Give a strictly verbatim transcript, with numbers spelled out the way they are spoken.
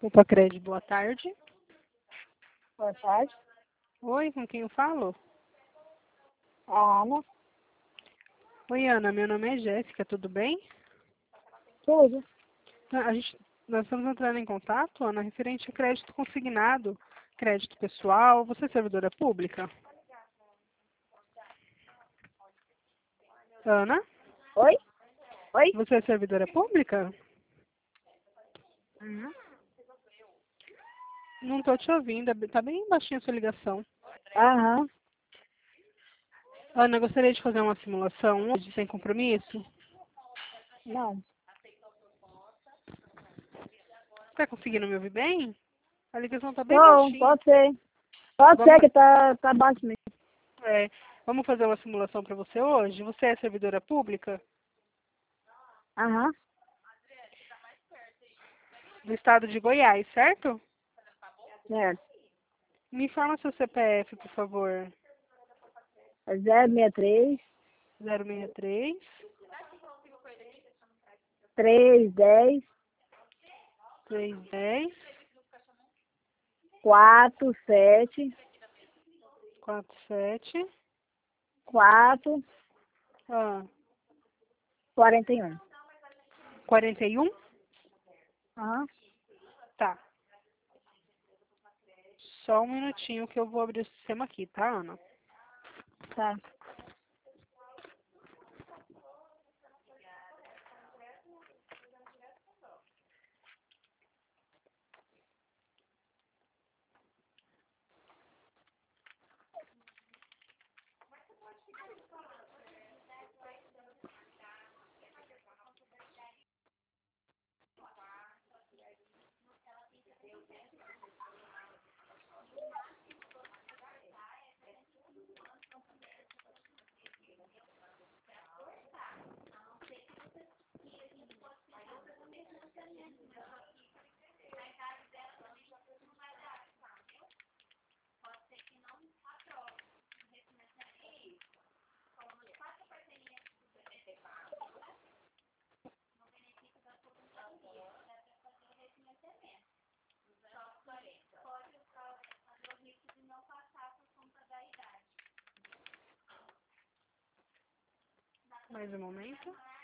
Opa, Cred, boa tarde. Boa tarde. Oi, com quem eu falo? A Ana. Oi, Ana, meu nome é Jéssica, tudo bem? Tudo. A gente, nós estamos entrando em contato, Ana, referente a crédito consignado, crédito pessoal. Você é servidora pública? Ana, Oi? Oi? você é servidora pública? Uhum. Não estou te ouvindo, está bem baixinha a sua ligação. Aham. Ana, eu gostaria de fazer uma simulação hoje, sem compromisso. Não. Está conseguindo me ouvir bem? A ligação está bem Não, baixinha. pode ser. Pode ser Vamos, que tá, tá baixo mesmo. é, vamos fazer uma simulação para você hoje? Você é servidora pública Aham. do estado de Goiás, certo? Certo. Me informa seu C P F, por favor. É zero seis três, zero seis três, três dez, três dez, quatro sete, quatro sete, quatro, ah, quarenta e um. quarenta e um? Aham. Tá. Só um minutinho que eu vou abrir o sistema aqui, tá, Ana? Tá. Mais um momento.